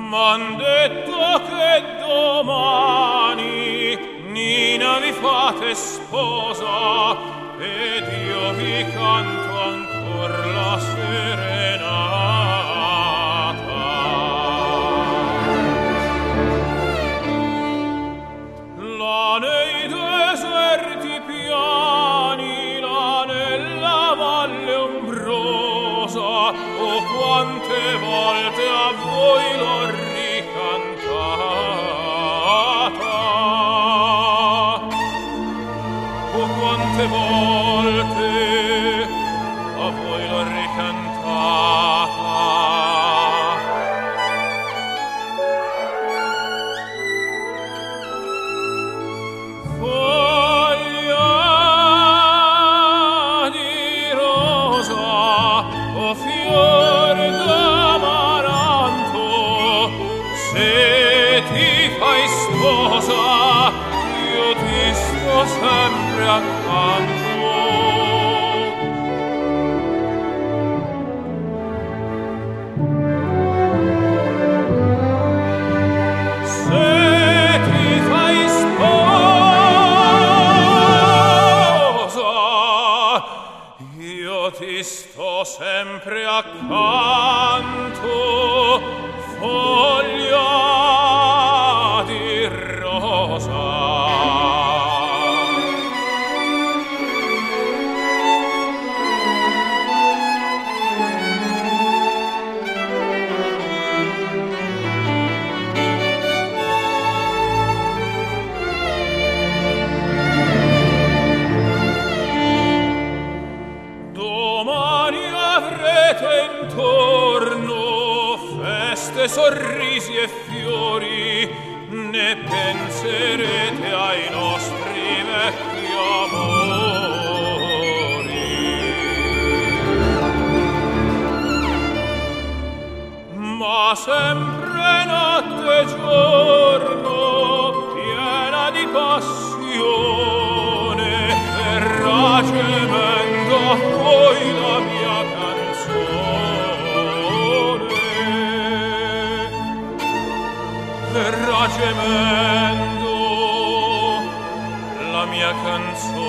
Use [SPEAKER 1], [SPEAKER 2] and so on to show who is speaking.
[SPEAKER 1] M'han detto che domani Nina vi fate sposa ed io vi canto ancor la serenata. Là nei deserti piani, là nella valle ombrosa, oh quante volte a voi l'ho ricantata, oh quante volte a voi l'ho ricantata. Foglia di rosa, o fior d'amaranto, se ti fai sposa io ti sto sempre accanto. Se ti fai sposa io ti sto sempre accanto. Foglia di rosa. Domani avrete intorno feste, sorrisi e fiori, ne penserete ai nostri vecchi amori. Ma sempre notte e giorno, piena di passione, verrà gemendo a voi la mia canzone. Verrà gemendo la mia canzone.